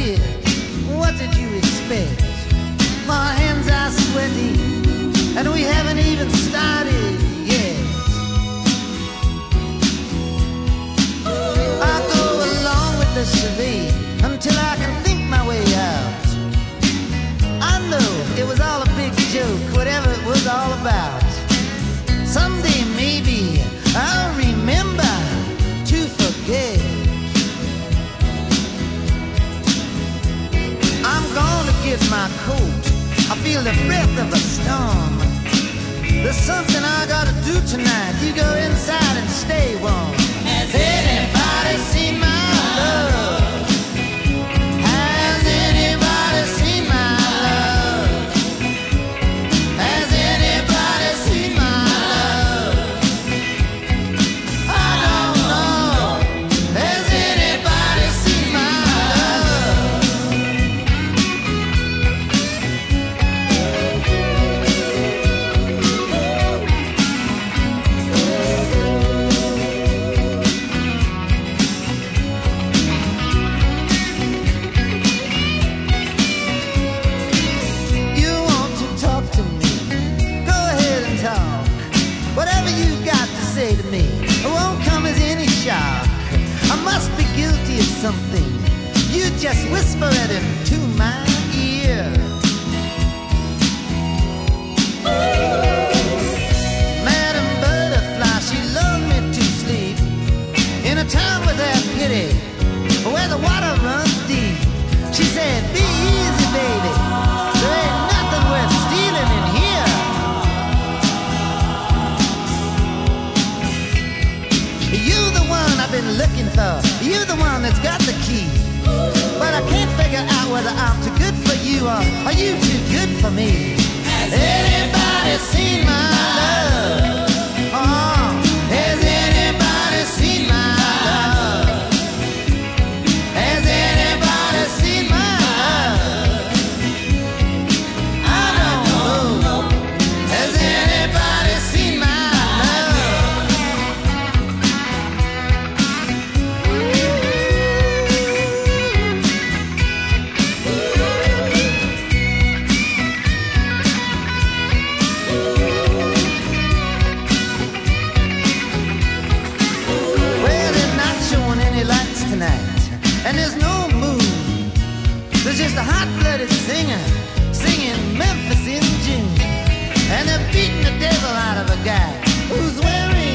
kid, what did you expect? My hands are sweaty, and we haven't even started yet. I go along with the charade until I can think my way out. I know it was all a big joke, whatever it was all about. Someday maybe I'll remember to forget. I'm gonna get my coat, I feel the breath of a storm. There's something I gotta do tonight. You go inside and stay warm. Has anybody seen my love? Has anybody seen my love? Has anybody seen my love? I don't know. Has anybody seen my love? You want to talk to me? Go ahead and talk. Whatever you got to say to me, it won't come as any shock. I must be guilty of something. You just whisper it into my ear. Madam Butterfly, she lulled me to sleep in a town without pity, where the water runs deep. She said, be easy, baby. There ain't nothing worth stealing in here. You're the one I've been looking for. You're the one that's got the key. But I can't figure out whether I'm too good for you or are you too good for me. Has anybody seen my love? Oh, has anybody seen my love? Has anybody seen my love? I don't know. Has anybody seen my love? Well, they're not showing any lights tonight, and there's no moon. There's just a hot-blooded singer singing Memphis in June, and they're beating the devil out of a guy who's wearing